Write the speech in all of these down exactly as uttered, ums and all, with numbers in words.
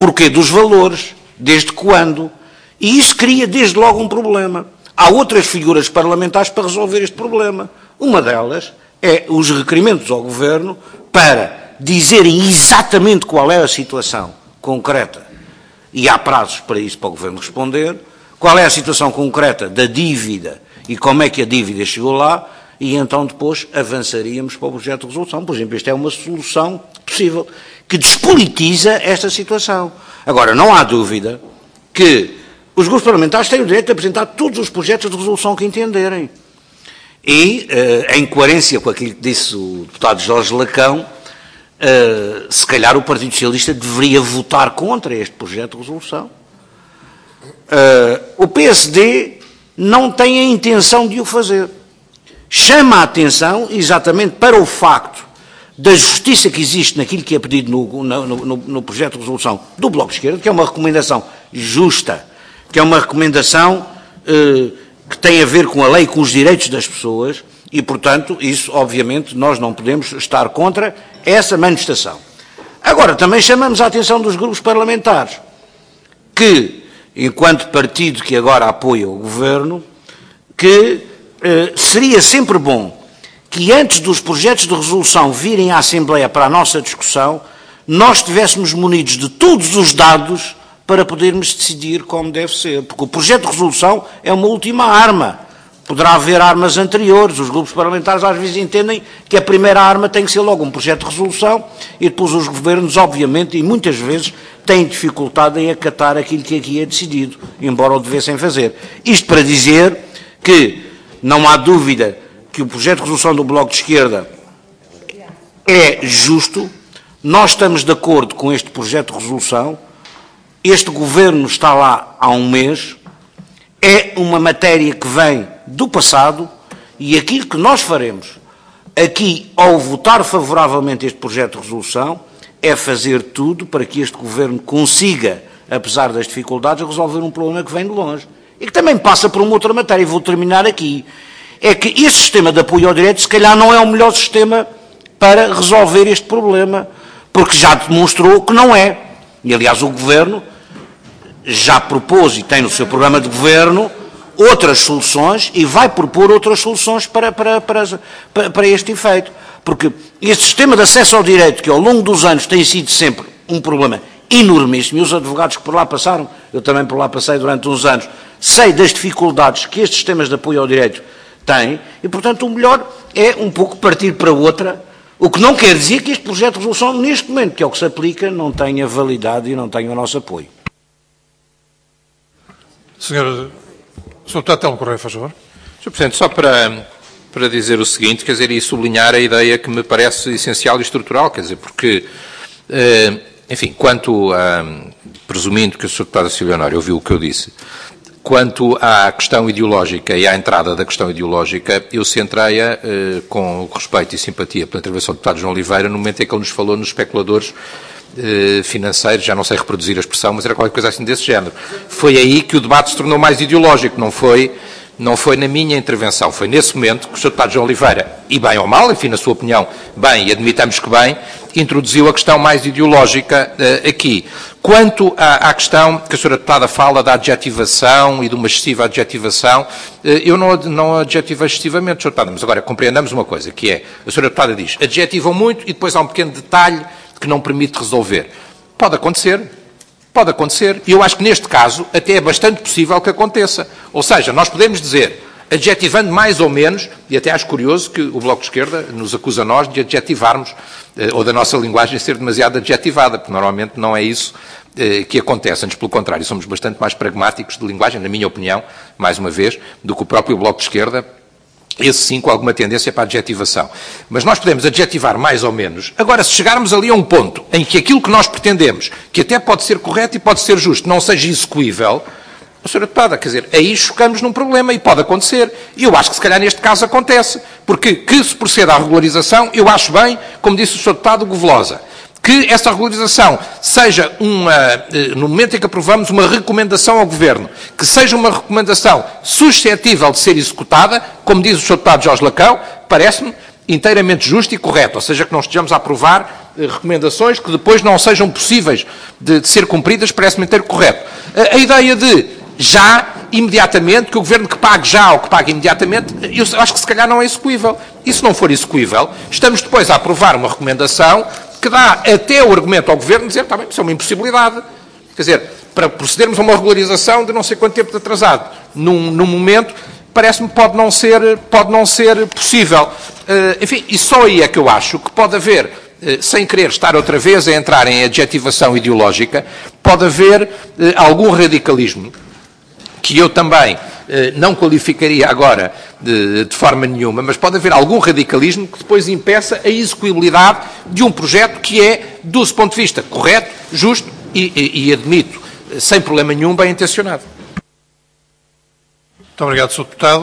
Porquê dos valores? Desde quando? E isso cria desde logo um problema. Há outras figuras parlamentares para resolver este problema. Uma delas é os requerimentos ao Governo para dizerem exatamente qual é a situação concreta, e há prazos para isso, para o Governo responder, qual é a situação concreta da dívida e como é que a dívida chegou lá, e então depois avançaríamos para o projeto de resolução. Por exemplo, esta é uma solução possível, que despolitiza esta situação. Agora, não há dúvida que os grupos parlamentares têm o direito de apresentar todos os projetos de resolução que entenderem. E, eh, em coerência com aquilo que disse o deputado Jorge Lacão, eh, se calhar o Partido Socialista deveria votar contra este projeto de resolução. Eh, o P S D não tem a intenção de o fazer. Chama a atenção exatamente para o facto da justiça que existe naquilo que é pedido no, no, no, no projeto de resolução do Bloco de Esquerda, que é uma recomendação justa, que é uma recomendação eh, que tem a ver com a lei e com os direitos das pessoas, e, portanto, isso, obviamente, nós não podemos estar contra essa manifestação. Agora, também chamamos a atenção dos grupos parlamentares, que, enquanto partido que agora apoia o Governo, que eh, seria sempre bom que antes dos projetos de resolução virem à Assembleia para a nossa discussão, nós estivéssemos munidos de todos os dados para podermos decidir como deve ser. Porque o projeto de resolução é uma última arma. Poderá haver armas anteriores. Os grupos parlamentares às vezes entendem que a primeira arma tem que ser logo um projeto de resolução e depois os governos, obviamente, e muitas vezes, têm dificuldade em acatar aquilo que aqui é decidido, embora o devessem fazer. Isto para dizer que não há dúvida que o projeto de resolução do Bloco de Esquerda é justo, nós estamos de acordo com este projeto de resolução, este Governo está lá há um mês, é uma matéria que vem do passado e aquilo que nós faremos aqui ao votar favoravelmente este projeto de resolução é fazer tudo para que este Governo consiga, apesar das dificuldades, resolver um problema que vem de longe e que também passa por uma outra matéria, e vou terminar aqui. É que este sistema de apoio ao direito, se calhar, não é o melhor sistema para resolver este problema, porque já demonstrou que não é. E, aliás, o Governo já propôs e tem no seu programa de Governo outras soluções e vai propor outras soluções para, para, para, para este efeito. Porque este sistema de acesso ao direito, que ao longo dos anos tem sido sempre um problema enormíssimo, e os advogados que por lá passaram, eu também por lá passei durante uns anos, sei das dificuldades que estes sistemas de apoio ao direito tem, e, portanto, o melhor é um pouco partir para outra, o que não quer dizer que este projeto de resolução, neste momento, que é o que se aplica, não tenha validade e não tenha o nosso apoio. Senhor, senhor Deputado Telmo Correia, faz favor. senhor Presidente, só para, para dizer o seguinte, quer dizer, e sublinhar a ideia que me parece essencial e estrutural, quer dizer, porque, eh, enfim, quanto a, presumindo que o senhor Deputado Silvio Honório ouviu o que eu disse, quanto à questão ideológica e à entrada da questão ideológica, eu centrei-a eh, com respeito e simpatia pela intervenção do deputado João Oliveira no momento em que ele nos falou nos especuladores eh, financeiros, já não sei reproduzir a expressão, mas era qualquer coisa assim desse género. Foi aí que o debate se tornou mais ideológico, não foi, não foi na minha intervenção, foi nesse momento que o senhor deputado João Oliveira, e bem ou mal, enfim, na sua opinião, bem, e admitamos que bem, introduziu a questão mais ideológica uh, aqui. Quanto à, à questão que a senhora deputada fala da adjetivação e de uma excessiva adjetivação, uh, eu não, não adjetivei excessivamente, senhora deputada, mas agora compreendamos uma coisa, que é, a senhora deputada diz, adjetivam muito e depois há um pequeno detalhe que não permite resolver. Pode acontecer, pode acontecer, e eu acho que neste caso até é bastante possível que aconteça. Ou seja, nós podemos dizer, adjetivando mais ou menos, e até acho curioso que o Bloco de Esquerda nos acusa a nós de adjetivarmos, ou da nossa linguagem ser demasiado adjetivada, porque normalmente não é isso que acontece. Antes, pelo contrário, somos bastante mais pragmáticos de linguagem, na minha opinião, mais uma vez, do que o próprio Bloco de Esquerda, esse sim com alguma tendência para a adjetivação. Mas nós podemos adjetivar mais ou menos. Agora, se chegarmos ali a um ponto em que aquilo que nós pretendemos, que até pode ser correto e pode ser justo, não seja execuível, a senhora deputada, quer dizer, aí chocamos num problema e pode acontecer. E eu acho que se calhar neste caso acontece. Porque que se proceda à regularização, eu acho bem, como disse o senhor deputado Govelosa, que essa regularização seja uma, no momento em que aprovamos, uma recomendação ao Governo, que seja uma recomendação suscetível de ser executada, como diz o senhor deputado Jorge Lacão, parece-me inteiramente justo e correto, ou seja, que não estejamos a aprovar eh, recomendações que depois não sejam possíveis de, de ser cumpridas, parece-me inteiro correto. A, a ideia de já, imediatamente, que o Governo que pague já ou que pague imediatamente, eu acho que se calhar não é execuível. E se não for execuível, estamos depois a aprovar uma recomendação que dá até o argumento ao Governo de dizer, está bem, isso é uma impossibilidade. Quer dizer, para procedermos a uma regularização de não sei quanto tempo de atrasado, num, num momento, parece-me pode não ser, pode não ser possível. Uh, enfim, e só aí é que eu acho que pode haver, uh, sem querer estar outra vez a entrar em adjetivação ideológica, pode haver uh, algum radicalismo, que eu também eh, não qualificaria agora de, de forma nenhuma, mas pode haver algum radicalismo que depois impeça a execuibilidade de um projeto que é, do seu ponto de vista, correto, justo e, e, e admito, sem problema nenhum, bem intencionado. Muito obrigado, senhor Deputado.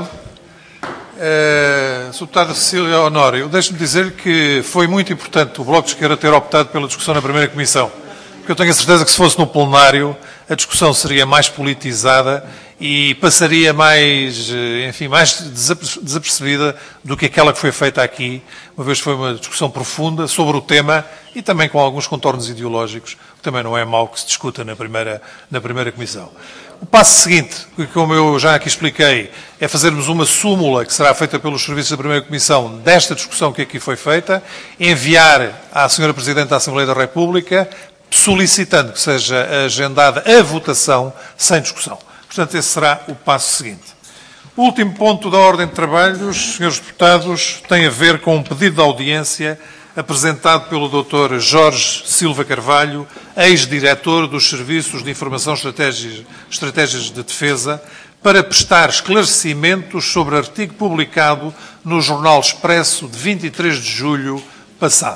Uh, senhor Deputado Cecília Honório, deixe-me dizer que foi muito importante o Bloco de Esquerda ter optado pela discussão na primeira comissão, porque eu tenho a certeza que se fosse no plenário a discussão seria mais politizada e passaria mais, enfim, mais desapercebida do que aquela que foi feita aqui, uma vez que foi uma discussão profunda sobre o tema e também com alguns contornos ideológicos, que também não é mau que se discuta na primeira, na primeira comissão. O passo seguinte, que como eu já aqui expliquei, é fazermos uma súmula que será feita pelos serviços da primeira comissão desta discussão que aqui foi feita, enviar à senhora Presidente da Assembleia da República, solicitando que seja agendada a votação sem discussão. Portanto, esse será o passo seguinte. O último ponto da ordem de trabalhos, senhores deputados, tem a ver com um pedido de audiência apresentado pelo doutor Jorge Silva Carvalho, ex-diretor dos Serviços de Informação Estratégias, Estratégias de Defesa, para prestar esclarecimentos sobre artigo publicado no Jornal Expresso de vinte e três de julho passado.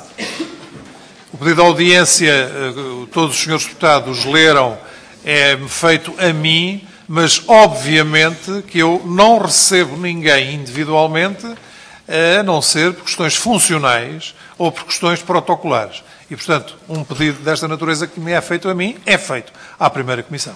O pedido de audiência, todos os senhores deputados leram, é feito a mim, mas obviamente que eu não recebo ninguém individualmente, a não ser por questões funcionais ou por questões protocolares. E, portanto, um pedido desta natureza que me é feito a mim, é feito à primeira comissão.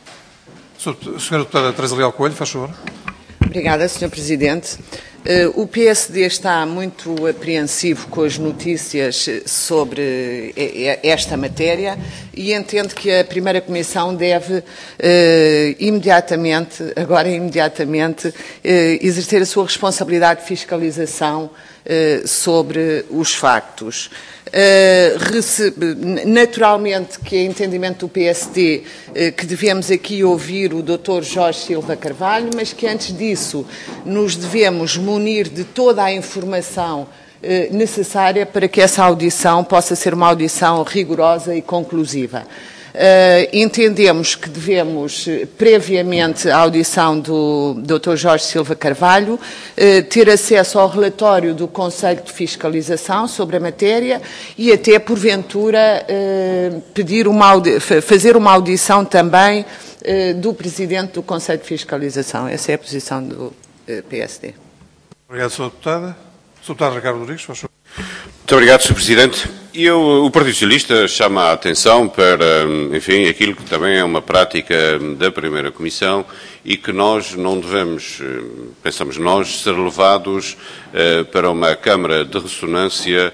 Senhora Deputada Teresa Leal Coelho, faz favor. Obrigada, senhor Presidente. O P S D está muito apreensivo com as notícias sobre esta matéria e entende que a primeira comissão deve eh, imediatamente, agora imediatamente, eh, exercer a sua responsabilidade de fiscalização eh, sobre os factos. Uh, recebe, naturalmente que é entendimento do P S D uh, que devemos aqui ouvir o doutor Jorge Silva Carvalho, mas que antes disso nos devemos munir de toda a informação uh, necessária para que essa audição possa ser uma audição rigorosa e conclusiva. Uh, entendemos que devemos, previamente à audição do doutor Jorge Silva Carvalho, uh, ter acesso ao relatório do Conselho de Fiscalização sobre a matéria e até, porventura, uh, pedir uma fazer uma audição também uh, do Presidente do Conselho de Fiscalização. Essa é a posição do uh, P S D. Obrigado, senhora Deputada. senhor Deputado Ricardo Rodrigues, faz favor. Muito obrigado, senhor Presidente. Eu, o Partido Socialista chama a atenção para, enfim, aquilo que também é uma prática da primeira Comissão e que nós não devemos, pensamos nós, ser levados eh, para uma câmara de ressonância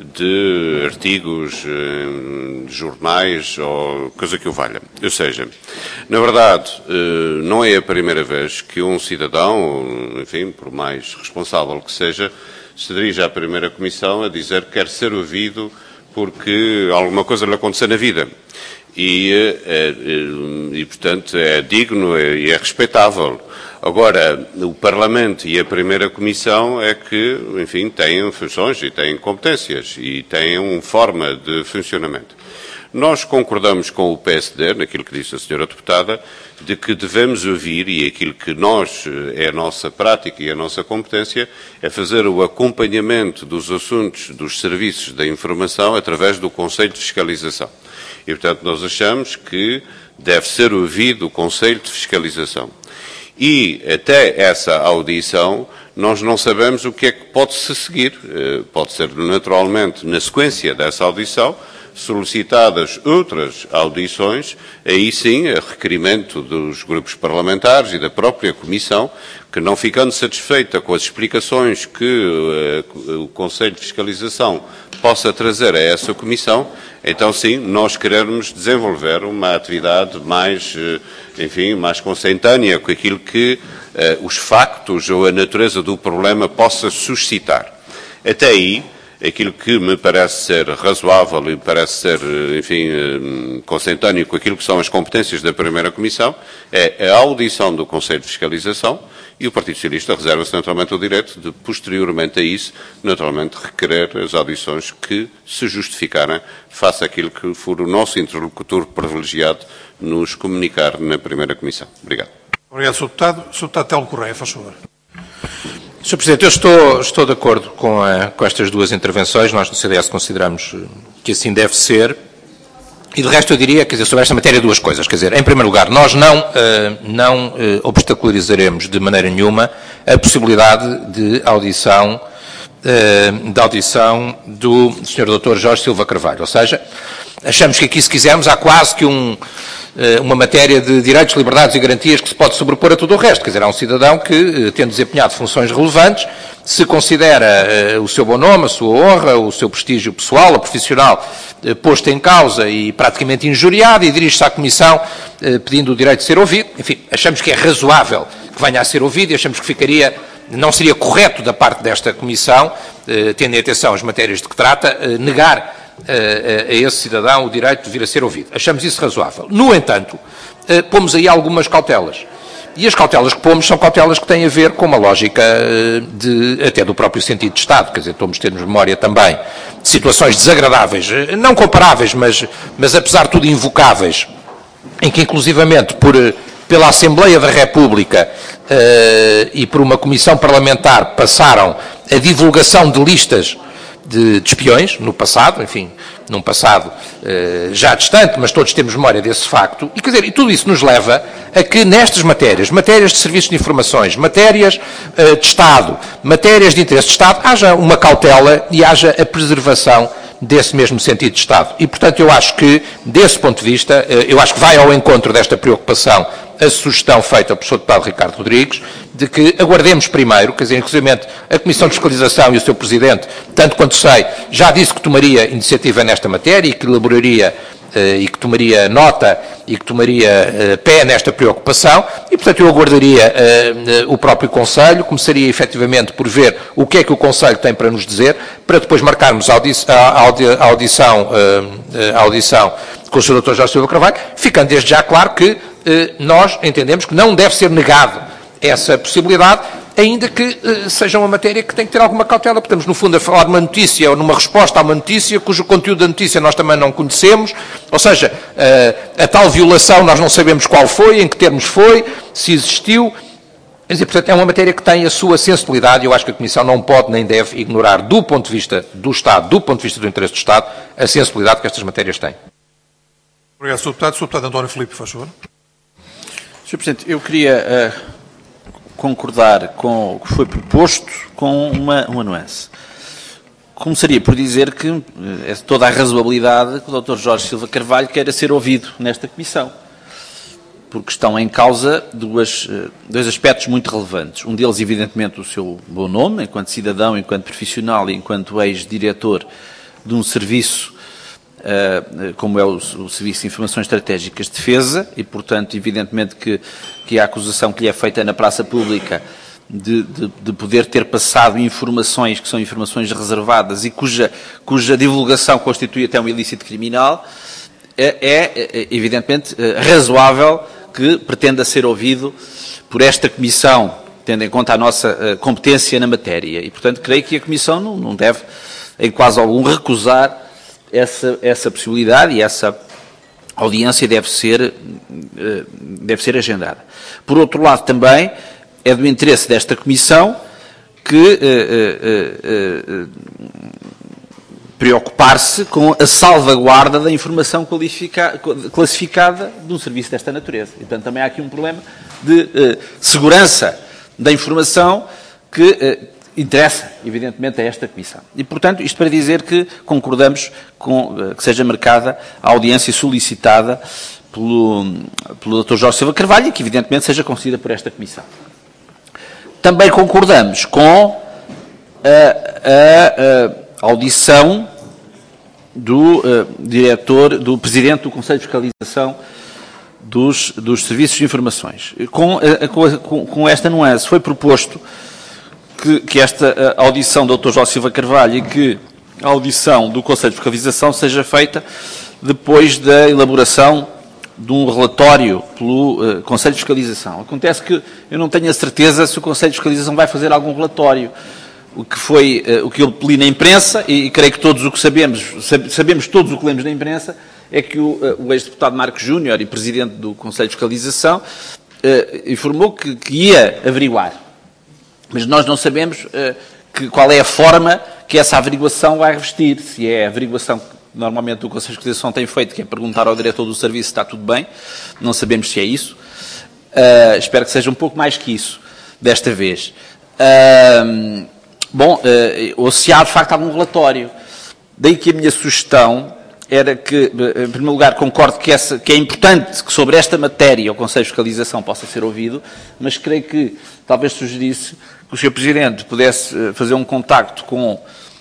de artigos, eh, de jornais ou coisa que o valha. Ou seja, na verdade, eh, não é a primeira vez que um cidadão, enfim, por mais responsável que seja, se dirige à primeira Comissão a dizer que quer ser ouvido porque alguma coisa lhe aconteceu na vida. E, e, e, portanto, é digno e é respeitável. Agora, o Parlamento e a primeira Comissão é que, enfim, têm funções e têm competências e têm uma forma de funcionamento. Nós concordamos com o P S D, naquilo que disse a senhora Deputada, de que devemos ouvir, e aquilo que nós, é a nossa prática e a nossa competência, é fazer o acompanhamento dos assuntos dos serviços da informação através do Conselho de Fiscalização. E, portanto, nós achamos que deve ser ouvido o Conselho de Fiscalização. E, até essa audição, nós não sabemos o que é que pode-se seguir. Pode ser, naturalmente, na sequência dessa audição, solicitadas outras audições, aí sim, a requerimento dos grupos parlamentares e da própria Comissão, que não ficando satisfeita com as explicações que uh, o Conselho de Fiscalização possa trazer a essa Comissão, então sim, nós queremos desenvolver uma atividade mais, uh, enfim, mais consentânea com aquilo que uh, os factos ou a natureza do problema possa suscitar. Até aí, aquilo que me parece ser razoável e parece ser, enfim, consentâneo com aquilo que são as competências da primeira Comissão, é a audição do Conselho de Fiscalização, e o Partido Socialista reserva-se naturalmente o direito de, posteriormente a isso, naturalmente requerer as audições que se justificarem face àquilo que for o nosso interlocutor privilegiado nos comunicar na primeira Comissão. Obrigado. Obrigado, senhor Deputado. senhor Deputado Telmo Correia, faz favor. senhor Presidente, eu estou, estou de acordo com, a, com estas duas intervenções. Nós, no C D S, consideramos que assim deve ser. E, de resto, eu diria, quer dizer, sobre esta matéria, duas coisas. Quer dizer, em primeiro lugar, nós não, uh, não uh, obstacularizaremos de maneira nenhuma a possibilidade de audição, uh, de audição do senhor doutor Jorge Silva Carvalho. Ou seja, achamos que aqui, se quisermos, há quase que um... uma matéria de direitos, liberdades e garantias que se pode sobrepor a tudo o resto. Quer dizer, há um cidadão que, tendo desempenhado funções relevantes, se considera uh, o seu bom nome, a sua honra, o seu prestígio pessoal ou profissional uh, posto em causa e praticamente injuriado e dirige-se à Comissão uh, pedindo o direito de ser ouvido. Enfim, achamos que é razoável que venha a ser ouvido e achamos que ficaria, não seria correto da parte desta Comissão, uh, tendo em atenção as matérias de que trata, uh, negar a, a esse cidadão o direito de vir a ser ouvido. Achamos isso razoável. No entanto, pomos aí algumas cautelas. E as cautelas que pomos são cautelas que têm a ver com uma lógica de, até do próprio sentido de Estado. Quer dizer, vamos ter memória também de situações desagradáveis, não comparáveis, mas, mas apesar de tudo invocáveis, em que inclusivamente por, pela Assembleia da República uh, e por uma comissão parlamentar passaram a divulgação de listas De, de espiões, no passado, enfim, num passado uh, já distante, mas todos temos memória desse facto, e, quer dizer, e tudo isso nos leva a que nestas matérias, matérias de serviços de informações, matérias uh, de Estado, matérias de interesse de Estado, haja uma cautela e haja a preservação desse mesmo sentido de Estado. E, portanto, eu acho que, desse ponto de vista, uh, eu acho que vai ao encontro desta preocupação a sugestão feita pelo senhor Deputado Ricardo Rodrigues, de que aguardemos primeiro, quer dizer, inclusive a Comissão de Fiscalização e o seu Presidente, tanto quanto sei, já disse que tomaria iniciativa nesta matéria e que elaboraria uh, e que tomaria nota e que tomaria uh, pé nesta preocupação e, portanto, eu aguardaria uh, uh, o próprio Conselho, começaria efetivamente por ver o que é que o Conselho tem para nos dizer, para depois marcarmos a, audi a, audi a audição, uh, a audição com o senhor doutor Jorge Silva Carvalho, ficando desde já claro que uh, nós entendemos que não deve ser negado essa possibilidade, ainda que uh, seja uma matéria que tem que ter alguma cautela, porque estamos, no fundo, a falar de uma notícia ou numa resposta a uma notícia cujo conteúdo da notícia nós também não conhecemos, ou seja, uh, a tal violação nós não sabemos qual foi, em que termos foi, se existiu. Quer dizer, portanto, é uma matéria que tem a sua sensibilidade e eu acho que a Comissão não pode nem deve ignorar, do ponto de vista do Estado, do ponto de vista do interesse do Estado, a sensibilidade que estas matérias têm. Obrigado, senhor Deputado. senhor Deputado António Filipe, faz favor. senhor Presidente, eu queria uh, concordar com o que foi proposto com uma, uma nuance. Começaria por dizer que uh, é de toda a razoabilidade que o doutor Jorge Silva Carvalho queira ser ouvido nesta Comissão, porque estão em causa duas, uh, dois aspectos muito relevantes. Um deles, evidentemente, o seu bom nome, enquanto cidadão, enquanto profissional e enquanto ex-diretor de um serviço Uh, como é o, o Serviço de Informações Estratégicas de Defesa, e, portanto, evidentemente que, que a acusação que lhe é feita na praça pública de, de, de poder ter passado informações que são informações reservadas e cuja, cuja divulgação constitui até um ilícito criminal, é, é evidentemente, razoável que pretenda ser ouvido por esta Comissão, tendo em conta a nossa uh, competência na matéria. E, portanto, creio que a Comissão não, não deve, em quase algum, recusar Essa, essa possibilidade e essa audiência deve ser, deve ser agendada. Por outro lado, também é do interesse desta Comissão que eh, eh, eh, preocupar-se com a salvaguarda da informação classificada de um serviço desta natureza. E, portanto, também há aqui um problema de eh, segurança da informação que, eh, interessa, evidentemente, a esta Comissão. E, portanto, isto para dizer que concordamos com que seja marcada a audiência solicitada pelo, pelo doutor Jorge Silva Carvalho e que, evidentemente, seja concedida por esta Comissão. Também concordamos com a, a, a audição do uh, diretor, do Presidente do Conselho de Fiscalização dos, dos Serviços de Informações. Com, uh, com, com esta nuance foi proposto que, que esta uh, audição do doutor Jorge Silva Carvalho e que a audição do Conselho de Fiscalização seja feita depois da elaboração de um relatório pelo uh, Conselho de Fiscalização. Acontece que eu não tenho a certeza se o Conselho de Fiscalização vai fazer algum relatório. O que foi, uh, o que eu li na imprensa, e, e creio que todos o que sabemos, sab, sabemos todos o que lemos na imprensa, é que o, uh, o ex-deputado Marcos Júnior e Presidente do Conselho de Fiscalização uh, informou que, que ia averiguar. Mas nós não sabemos uh, que, qual é a forma que essa averiguação vai revestir. Se é a averiguação que normalmente o Conselho de Fiscalização tem feito, que é perguntar ao diretor do serviço se está tudo bem, não sabemos se é isso. Uh, espero que seja um pouco mais que isso, desta vez. Uh, bom, uh, ou se há de facto algum relatório. Daí que a minha sugestão era que, em primeiro lugar, concordo que, essa, que é importante que sobre esta matéria o Conselho de Fiscalização possa ser ouvido, mas creio que talvez sugerisse que o senhor Presidente pudesse fazer um contacto com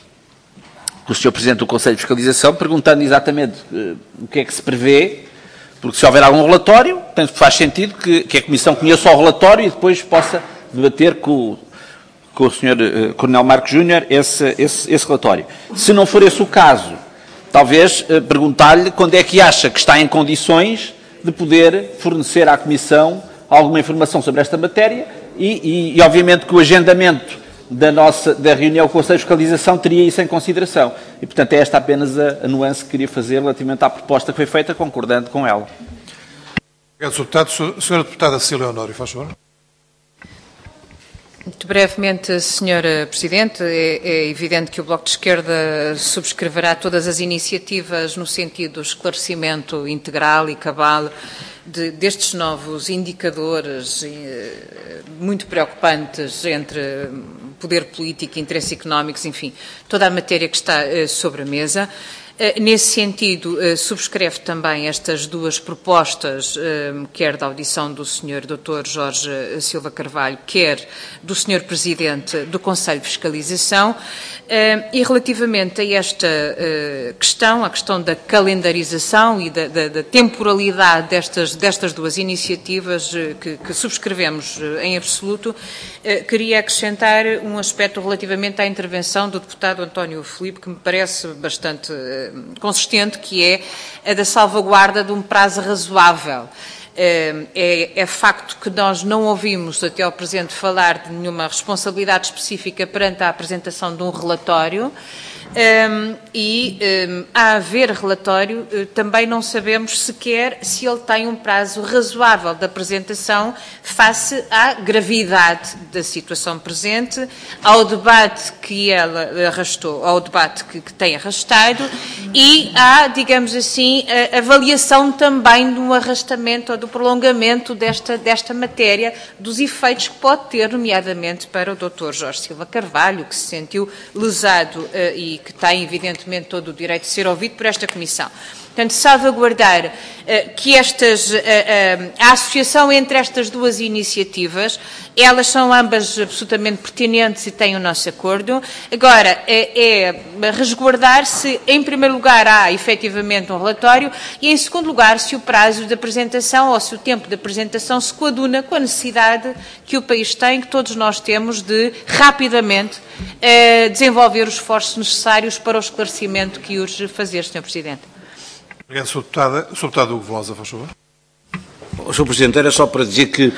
o senhor Presidente do Conselho de Fiscalização, perguntando exatamente uh, o que é que se prevê, porque se houver algum relatório, penso que faz sentido que, que a Comissão conheça o relatório e depois possa debater com, com o senhor uh, Coronel Marcos Júnior esse, esse, esse relatório. Se não for esse o caso, talvez uh, perguntar-lhe quando é que acha que está em condições de poder fornecer à Comissão alguma informação sobre esta matéria e, e, e obviamente, que o agendamento da, nossa, da reunião com o Conselho de Fiscalização teria isso em consideração. E, portanto, é esta apenas a, a nuance que queria fazer relativamente à proposta que foi feita, concordando com ela. Obrigado, senhor Deputado. Senhora Deputada Cecília Honório, faz favor. Muito brevemente, senhora Presidente, é, é evidente que o Bloco de Esquerda subscreverá todas as iniciativas no sentido do esclarecimento integral e cabal de, destes novos indicadores eh, muito preocupantes entre poder político e interesses económicos, enfim, toda a matéria que está eh, sobre a mesa. Nesse sentido, subscreve também estas duas propostas, quer da audição do senhor doutor Jorge Silva Carvalho, quer do senhor Presidente do Conselho de Fiscalização. E relativamente a esta questão, a questão da calendarização e da, da, da temporalidade destas, destas duas iniciativas que, que subscrevemos em absoluto, queria acrescentar um aspecto relativamente à intervenção do deputado António Filipe, que me parece bastante consistente, que é a da salvaguarda de um prazo razoável. É, é facto que nós não ouvimos até ao presente falar de nenhuma responsabilidade específica perante a apresentação de um relatório. Um, e um, a haver relatório, uh, também não sabemos sequer se ele tem um prazo razoável de apresentação face à gravidade da situação presente, ao debate que ela arrastou, ao debate que, que tem arrastado e à, digamos assim, a avaliação também do arrastamento ou do prolongamento desta, desta matéria, dos efeitos que pode ter, nomeadamente para o doutor Jorge Silva Carvalho, que se sentiu lesado uh, e que tem, evidentemente, todo o direito de ser ouvido por esta Comissão. Portanto, salvaguardar uh, que estas, uh, uh, a associação entre estas duas iniciativas, elas são ambas absolutamente pertinentes e têm o nosso acordo. Agora, é, é resguardar se, em primeiro lugar, há efetivamente um relatório e, em segundo lugar, se o prazo de apresentação ou se o tempo de apresentação se coaduna com a necessidade que o país tem, que todos nós temos, de rapidamente uh, desenvolver os esforços necessários para o esclarecimento que urge fazer, senhor Presidente. Obrigado, senhor Deputado. senhor Deputado Hugo Velosa, faz favor. senhor Presidente, era só para dizer que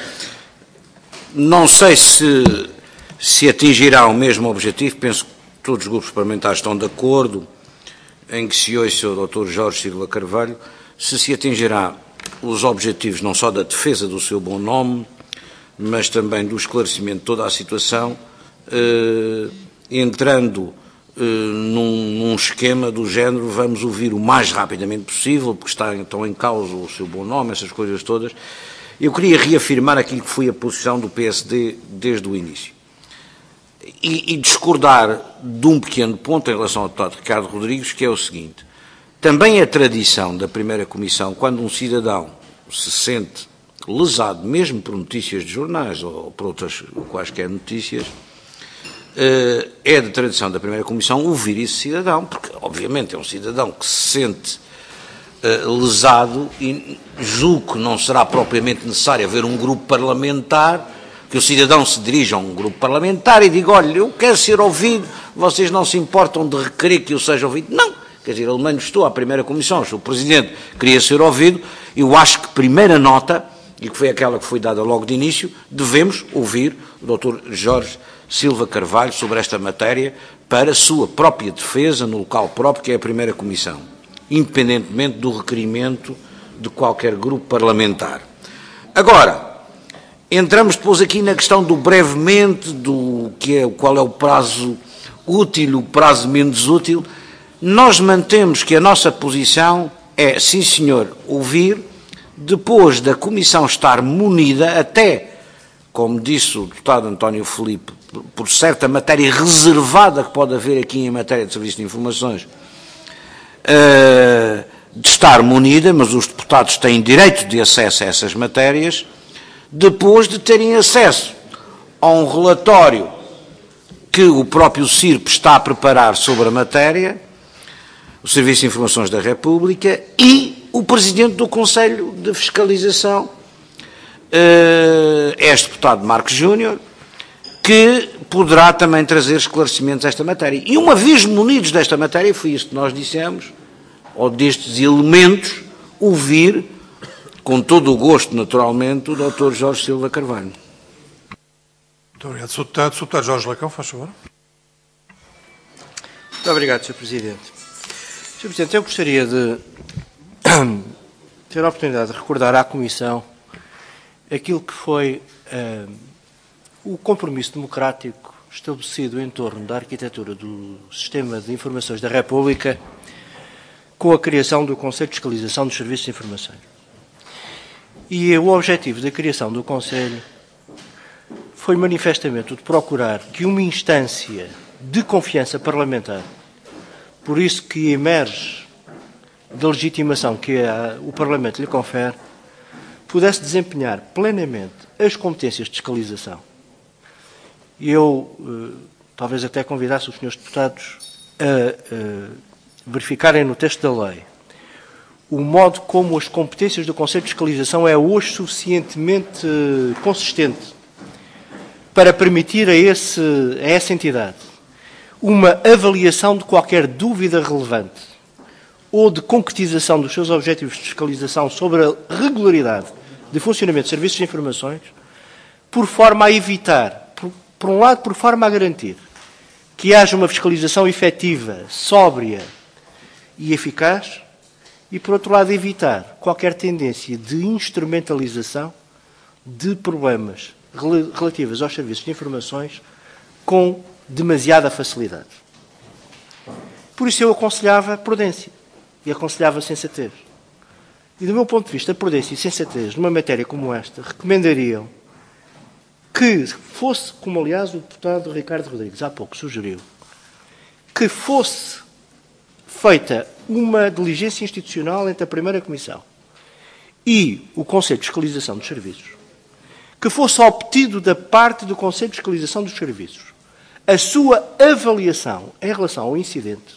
não sei se, se atingirá o mesmo objetivo, penso que todos os grupos parlamentares estão de acordo em que se ouça o doutor Jorge Silva Carvalho, se se atingirá os objetivos não só da defesa do seu bom nome, mas também do esclarecimento de toda a situação, eh, entrando Num, num esquema do género, vamos ouvir o mais rapidamente possível, porque está, estão em causa o seu bom nome, essas coisas todas. Eu queria reafirmar aquilo que foi a posição do P S D desde o início. e, e discordar de um pequeno ponto em relação ao deputado Ricardo Rodrigues, que é o seguinte. Também é tradição da primeira comissão, quando um cidadão se sente lesado, mesmo por notícias de jornais ou por outras quaisquer notícias, é de tradição da primeira comissão ouvir esse cidadão, porque obviamente é um cidadão que se sente lesado e julgo que não será propriamente necessário haver um grupo parlamentar, que o cidadão se dirija a um grupo parlamentar e diga, olha, eu quero ser ouvido, vocês não se importam de requerer que eu seja ouvido? Não, quer dizer, ele manifestou à primeira comissão, se o Presidente queria ser ouvido, eu acho que primeira nota, e que foi aquela que foi dada logo de início, devemos ouvir o doutor Jorge Silva Carvalho sobre esta matéria para a sua própria defesa no local próprio, que é a primeira comissão, independentemente do requerimento de qualquer grupo parlamentar. Agora, entramos depois aqui na questão do brevemente, do que é, qual é o prazo útil, o prazo menos útil. Nós mantemos que a nossa posição é, sim senhor, ouvir, depois da Comissão estar munida, até, como disse o deputado António Filipe, por certa matéria reservada que pode haver aqui em matéria de serviço de informações, de estar munida, mas os deputados têm direito de acesso a essas matérias, depois de terem acesso a um relatório que o próprio C I R P está a preparar sobre a matéria, o Serviço de Informações da República, e o Presidente do Conselho de Fiscalização, é este deputado Marcos Júnior, que poderá também trazer esclarecimentos a esta matéria. E uma vez munidos desta matéria, foi isso que nós dissemos, ou destes elementos, ouvir, com todo o gosto, naturalmente, o doutor Jorge Silva Carvalho. Muito obrigado. senhor Deputado, senhor Deputado Jorge Lacão, faz favor. Muito obrigado, senhor Presidente. senhor Presidente, eu gostaria de ter a oportunidade de recordar à Comissão aquilo que foi uh, o compromisso democrático estabelecido em torno da arquitetura do Sistema de Informações da República com a criação do Conselho de Fiscalização dos Serviços de Informações. E o objetivo da criação do Conselho foi manifestamente o de procurar que uma instância de confiança parlamentar, por isso que emerge da legitimação que a, o Parlamento lhe confere, pudesse desempenhar plenamente as competências de fiscalização. E eu, eh, talvez até convidasse os senhores deputados a, a verificarem no texto da lei o modo como as competências do Conselho de Fiscalização é hoje suficientemente consistente para permitir a, esse, a essa entidade uma avaliação de qualquer dúvida relevante ou de concretização dos seus objetivos de fiscalização sobre a regularidade de funcionamento de serviços de informações, por forma a evitar, por, por um lado, por forma a garantir que haja uma fiscalização efetiva, sóbria e eficaz, e, por outro lado, evitar qualquer tendência de instrumentalização de problemas relativos aos serviços de informações com demasiada facilidade. Por isso eu aconselhava prudência e aconselhava sensatez. E, do meu ponto de vista, a prudência e sensatez numa matéria como esta recomendariam que fosse, como aliás o deputado Ricardo Rodrigues há pouco sugeriu, que fosse feita uma diligência institucional entre a primeira Comissão e o Conselho de Fiscalização dos Serviços, que fosse obtido da parte do Conselho de Fiscalização dos Serviços a sua avaliação em relação ao incidente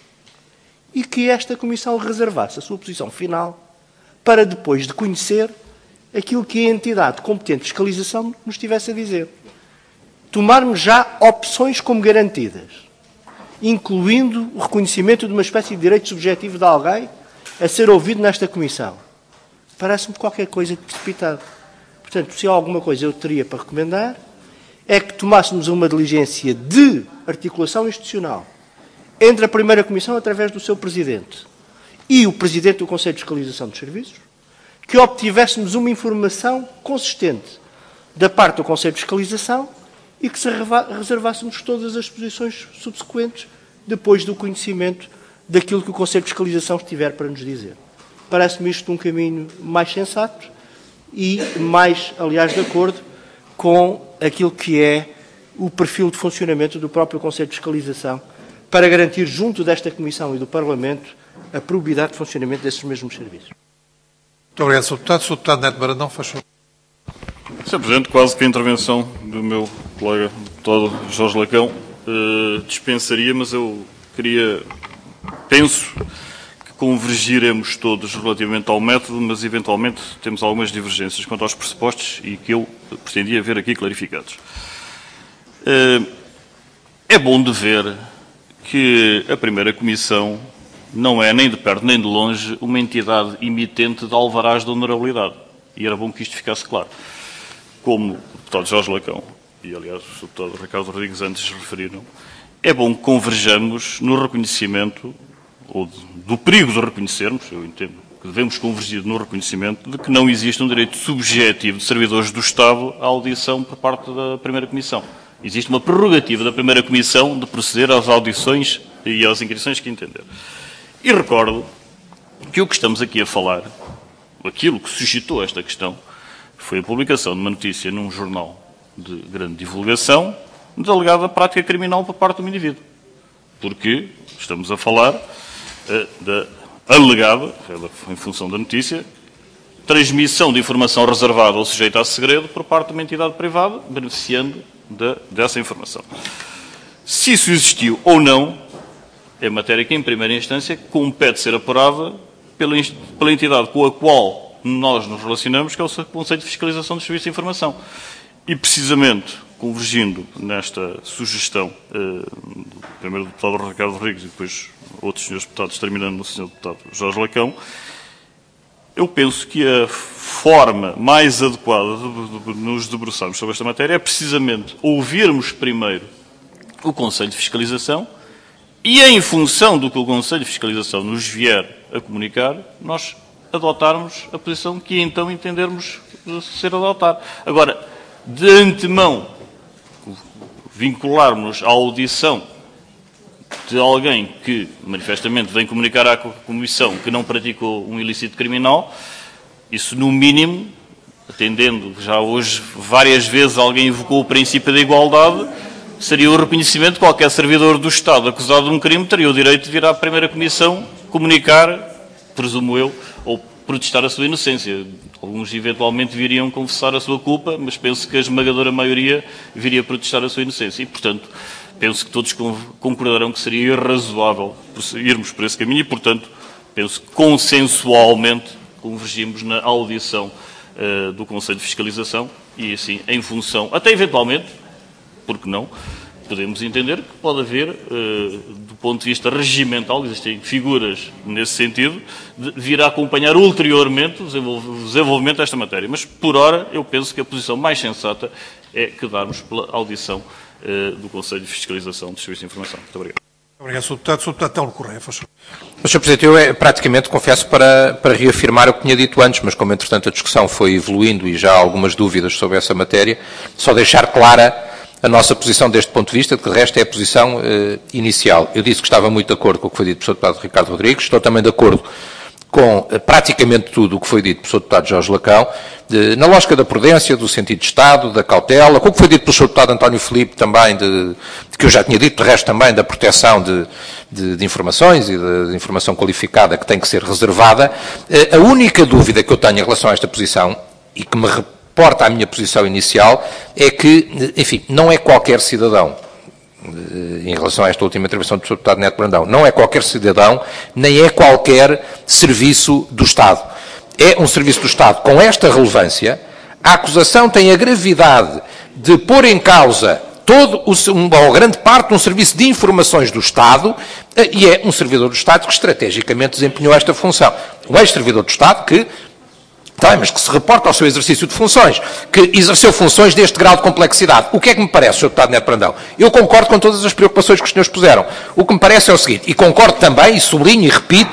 e que esta Comissão reservasse a sua posição final para depois de conhecer aquilo que a entidade competente de fiscalização nos tivesse a dizer. Tomarmos já opções como garantidas, incluindo o reconhecimento de uma espécie de direito subjetivo de alguém a ser ouvido nesta Comissão. Parece-me qualquer coisa de precipitado. Portanto, se há alguma coisa eu teria para recomendar, é que tomássemos uma diligência de articulação institucional entre a primeira Comissão, através do seu Presidente, e o Presidente do Conselho de Fiscalização dos Serviços, que obtivéssemos uma informação consistente da parte do Conselho de Fiscalização e que se reservássemos todas as posições subsequentes depois do conhecimento daquilo que o Conselho de Fiscalização estiver para nos dizer. Parece-me isto um caminho mais sensato e mais, aliás, de acordo com aquilo que é o perfil de funcionamento do próprio Conselho de Fiscalização para garantir, junto desta Comissão e do Parlamento, a probidade de funcionamento desses mesmos serviços. Muito obrigado, senhor Deputado. senhor Deputado Neto Brandão, faz favor. senhor Presidente, quase que a intervenção do meu colega deputado Jorge Lacão eh, dispensaria, mas eu queria, penso que convergiremos todos relativamente ao método, mas eventualmente temos algumas divergências quanto aos pressupostos e que eu pretendia ver aqui clarificados. Eh, é bom de ver que a primeira Comissão não é, nem de perto nem de longe, uma entidade emitente de alvarás de honorabilidade. E era bom que isto ficasse claro. Como o deputado Jorge Lacão e, aliás, o deputado Ricardo Rodrigues antes referiram, é bom que converjamos no reconhecimento, ou de, do perigo de reconhecermos, eu entendo que devemos convergir no reconhecimento, de que não existe um direito subjetivo de servidores do Estado à audição por parte da primeira Comissão. Existe uma prerrogativa da primeira Comissão de proceder às audições e às inquirições que entender. E recordo que o que estamos aqui a falar, aquilo que suscitou esta questão, foi a publicação de uma notícia num jornal de grande divulgação de alegada prática criminal por parte do indivíduo. Porque estamos a falar uh, da alegada, em função da notícia, transmissão de informação reservada ou sujeita a segredo por parte de uma entidade privada, beneficiando de, dessa informação. Se isso existiu ou não, é matéria que, em primeira instância, compete ser apurada pela, pela entidade com a qual nós nos relacionamos, que é o Conselho de Fiscalização dos Serviços de Informação. E, precisamente, convergindo nesta sugestão, eh, primeiro do deputado Ricardo Rodrigues e depois outros senhores deputados, terminando no senhor deputado Jorge Lacão, eu penso que a forma mais adequada de, de, de nos debruçarmos sobre esta matéria é, precisamente, ouvirmos primeiro o Conselho de Fiscalização e, em função do que o Conselho de Fiscalização nos vier a comunicar, nós adotarmos a posição que então entendermos ser adotar. Agora, de antemão, vincularmos à audição de alguém que, manifestamente, vem comunicar à Comissão que não praticou um ilícito criminal, isso, no mínimo, atendendo que já hoje várias vezes alguém invocou o princípio da igualdade, seria o reconhecimento de qualquer servidor do Estado acusado de um crime teria o direito de vir à primeira Comissão comunicar, presumo eu, ou protestar a sua inocência. Alguns eventualmente viriam confessar a sua culpa, mas penso que a esmagadora maioria viria protestar a sua inocência. E, portanto, penso que todos concordarão que seria irrazoável irmos por esse caminho e, portanto, penso que consensualmente convergimos na audição uh, do Conselho de Fiscalização e, assim, em função, até eventualmente, porque não, podemos entender que pode haver, uh, do ponto de vista regimental, existem figuras nesse sentido, de vir a acompanhar ulteriormente o desenvolvimento desta matéria. Mas, por ora, eu penso que a posição mais sensata é quedarmos pela audição uh, do Conselho de Fiscalização dos Serviços de Informação. Muito obrigado. Obrigado, senhor Deputado. senhor Deputado Telmo Correia, faz favor. senhor Presidente, eu é, praticamente confesso para, para reafirmar o que tinha dito antes, mas como, entretanto, a discussão foi evoluindo e já há algumas dúvidas sobre essa matéria, só deixar clara a nossa posição deste ponto de vista, de que de resto é a posição eh, inicial. Eu disse que estava muito de acordo com o que foi dito pelo senhor Deputado Ricardo Rodrigues, estou também de acordo com eh, praticamente tudo o que foi dito pelo senhor Deputado Jorge Lacão, de, na lógica da prudência, do sentido de Estado, da cautela, com o que foi dito pelo senhor Deputado António Filipe também, de, de que eu já tinha dito, de resto também da proteção de, de, de informações e de, de informação qualificada que tem que ser reservada. Eh, a única dúvida que eu tenho em relação a esta posição, e que me porta à minha posição inicial, é que, enfim, não é qualquer cidadão, em relação a esta última intervenção do senhor Deputado Neto Brandão, não é qualquer cidadão, nem é qualquer serviço do Estado. É um serviço do Estado com esta relevância. A acusação tem a gravidade de pôr em causa todo o, ou grande parte de um serviço de informações do Estado, e é um servidor do Estado que estrategicamente desempenhou esta função. Um ex-servidor do Estado que Tá, mas que se reporta ao seu exercício de funções, que exerceu funções deste grau de complexidade. O que é que me parece, senhor Deputado Neto Brandão? Eu concordo com todas as preocupações que os senhores puseram. O que me parece é o seguinte, e concordo também, e sublinho e repito,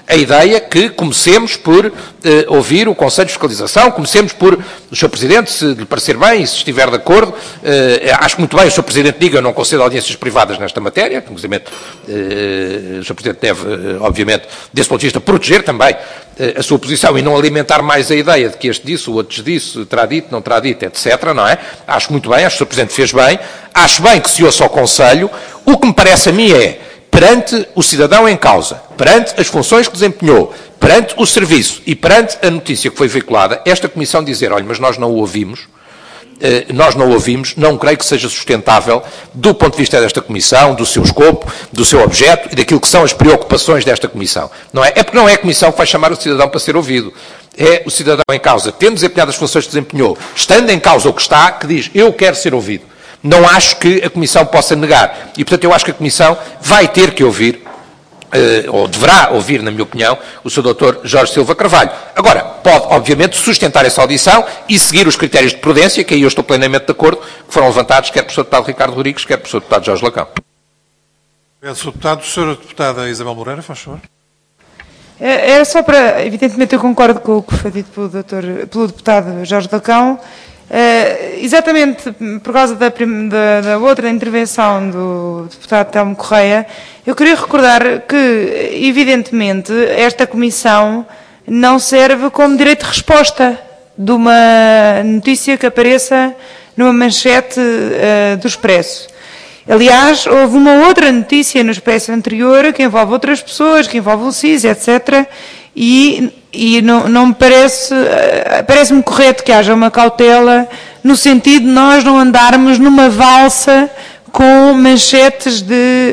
a ideia que comecemos por uh, ouvir o Conselho de Fiscalização, comecemos por o senhor Presidente, se lhe parecer bem e se estiver de acordo, uh, acho muito bem o senhor Presidente diga, eu não concedo audiências privadas nesta matéria, inclusive uh, o senhor Presidente deve, uh, obviamente, desse ponto de vista, proteger também uh, a sua posição e não alimentar mais a ideia de que este disse, o outro disse, terá dito, não terá dito, etcétera, não é? Acho muito bem, acho que o senhor Presidente fez bem, acho bem que se ouça ao Conselho, o que me parece a mim é, perante o cidadão em causa, perante as funções que desempenhou, perante o serviço e perante a notícia que foi veiculada, esta Comissão dizer, olha, mas nós não o ouvimos, eh, nós não o ouvimos, não creio que seja sustentável do ponto de vista desta Comissão, do seu escopo, do seu objeto e daquilo que são as preocupações desta Comissão. Não é? É porque não é a Comissão que vai chamar o cidadão para ser ouvido. É o cidadão em causa, tendo desempenhado as funções que desempenhou, estando em causa o que está, que diz, eu quero ser ouvido. Não acho que a Comissão possa negar. E, portanto, eu acho que a Comissão vai ter que ouvir, eh, ou deverá ouvir, na minha opinião, o senhor doutor Jorge Silva Carvalho. Agora, pode, obviamente, sustentar essa audição e seguir os critérios de prudência, que aí eu estou plenamente de acordo, que foram levantados quer pelo senhor deputado Ricardo Rodrigues, quer pelo senhor deputado Jorge Lacão. Obrigado, senhor deputado. senhora deputada Isabel Moreira, faz favor. É só para, evidentemente, eu concordo com o que foi dito pelo, doutor, pelo deputado Jorge Lacão. Uh, exatamente por causa da, da, da outra intervenção do deputado Telmo Correia, eu queria recordar que, evidentemente, esta Comissão não serve como direito de resposta de uma notícia que apareça numa manchete uh, do Expresso. Aliás, houve uma outra notícia no Expresso anterior que envolve outras pessoas, que envolve o C I S, etcétera, e, e não, não me parece, parece-me correto que haja uma cautela no sentido de nós não andarmos numa valsa com manchetes de,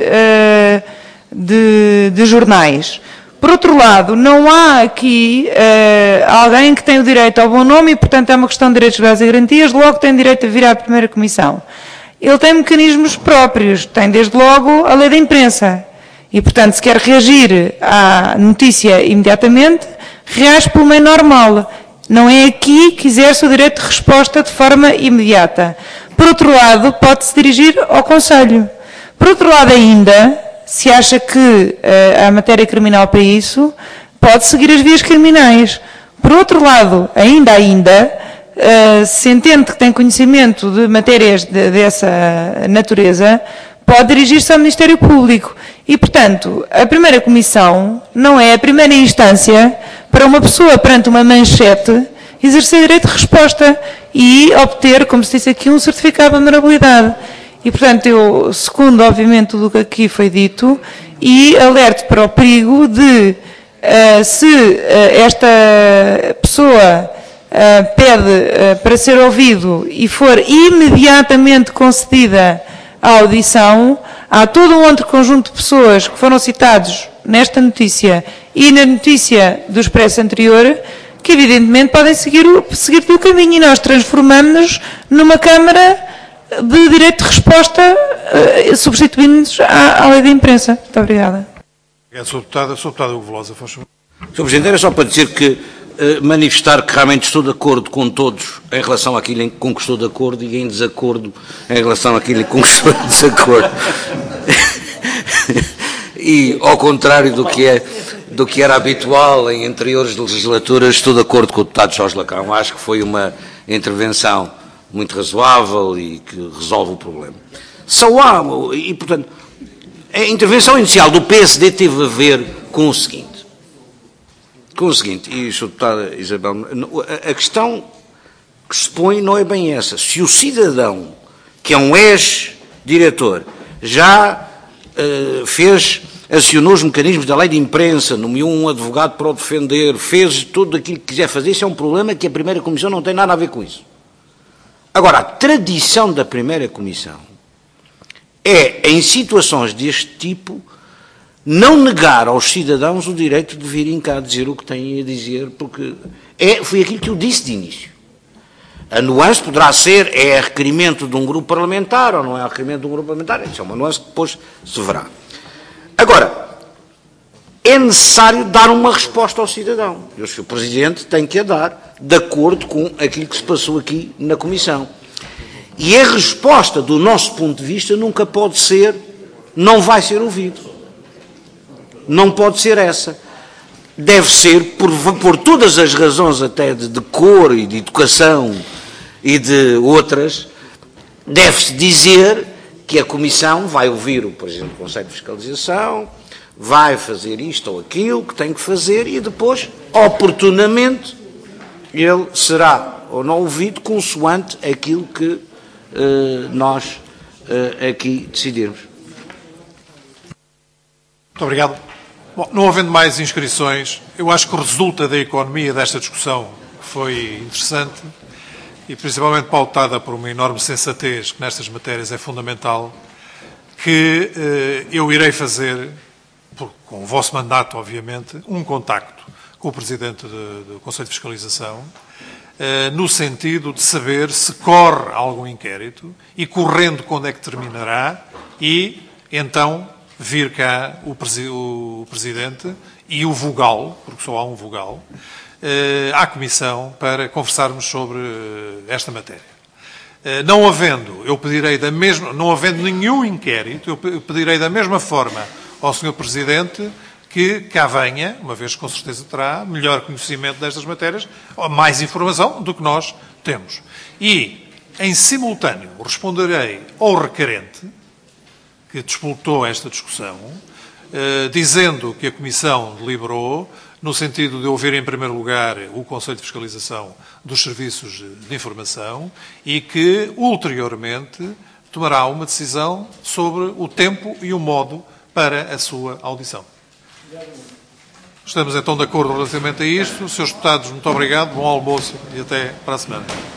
de, de jornais. Por outro lado, não há aqui uh, alguém que tem o direito ao bom nome e, portanto, é uma questão de direitos, legais e garantias, logo tem direito a vir à primeira comissão. Ele tem mecanismos próprios, tem desde logo a lei da imprensa. E, portanto, se quer reagir à notícia imediatamente, reage pelo meio normal. Não é aqui que exerce o direito de resposta de forma imediata. Por outro lado, pode-se dirigir ao Conselho. Por outro lado ainda, se acha que uh, há matéria criminal para isso, pode seguir as vias criminais. Por outro lado, ainda ainda, uh, se entende que tem conhecimento de matérias de, dessa natureza, pode dirigir-se ao Ministério Público. E, portanto, a primeira comissão não é a primeira instância para uma pessoa, perante uma manchete, exercer direito de resposta e obter, como se disse aqui, um certificado de honorabilidade. E, portanto, eu secundo, obviamente, tudo o que aqui foi dito e alerto para o perigo de, uh, se uh, esta pessoa uh, pede uh, para ser ouvido e for imediatamente concedida a audição, há todo um outro conjunto de pessoas que foram citados nesta notícia e na notícia do Expresso anterior, que evidentemente podem seguir o, seguir o caminho e nós transformamos-nos numa Câmara de direito de resposta, uh, substituindo-nos à, à lei da imprensa. Muito obrigada. Obrigado, senhor deputado. senhor deputado Hugo Velosa, faz favor. senhor Presidente, era só para dizer que manifestar que realmente estou de acordo com todos em relação àquilo em que estou de acordo e em desacordo em relação àquilo em que estou de desacordo. E, ao contrário do que, é, do que era habitual em anteriores legislaturas, estou de acordo com o deputado Jorge Lacão. Acho que foi uma intervenção muito razoável e que resolve o problema. Só há, e portanto, a intervenção inicial do P S D teve a ver com o seguinte. Com o seguinte, e senhora deputada Isabel, a questão que se põe não é bem essa. Se o cidadão, que é um ex-diretor, já uh, fez, acionou os mecanismos da lei de imprensa, nomeou um advogado para o defender, fez tudo aquilo que quiser fazer, isso é um problema que a primeira comissão não tem nada a ver com isso. Agora, a tradição da primeira comissão é, em situações deste tipo, não negar aos cidadãos o direito de virem cá dizer o que têm a dizer, porque é, foi aquilo que eu disse de início. A nuance poderá ser, é requerimento de um grupo parlamentar ou não é requerimento de um grupo parlamentar, isso é uma nuance que depois se verá. Agora, é necessário dar uma resposta ao cidadão. E o senhor Presidente tem que a dar, de acordo com aquilo que se passou aqui na Comissão. E a resposta, do nosso ponto de vista, nunca pode ser, não vai ser ouvido. Não pode ser essa. deve ser, por, por todas as razões até de, de cor e de educação e de outras, deve-se dizer que a Comissão vai ouvir o Presidente do Conselho de Fiscalização, vai fazer isto ou aquilo que tem que fazer e depois, oportunamente, ele será ou não ouvido consoante aquilo que uh, nós uh, aqui decidirmos. Muito obrigado. Bom, não havendo mais inscrições, eu acho que resulta da economia desta discussão, que foi interessante e principalmente pautada por uma enorme sensatez, que nestas matérias é fundamental, que eh, eu irei fazer, por, com o vosso mandato, obviamente, um contacto com o Presidente de, do Conselho de Fiscalização, eh, no sentido de saber se corre algum inquérito e, correndo, quando é que terminará e, então, vir cá o, presi o Presidente e o vogal, porque só há um vogal, eh, à Comissão para conversarmos sobre esta matéria. Eh, não havendo, eu pedirei da mesma, não havendo nenhum inquérito, eu pedirei da mesma forma ao senhor Presidente que cá venha, uma vez que com certeza terá melhor conhecimento destas matérias, ou mais informação do que nós temos. E, em simultâneo, responderei ao requerente que despoltou esta discussão, eh, dizendo que a Comissão deliberou no sentido de ouvir, em primeiro lugar, o Conselho de Fiscalização dos Serviços de Informação e que, ulteriormente, tomará uma decisão sobre o tempo e o modo para a sua audição. Estamos, então, de acordo relativamente a isto. senhores deputados, muito obrigado, bom almoço e até para a semana.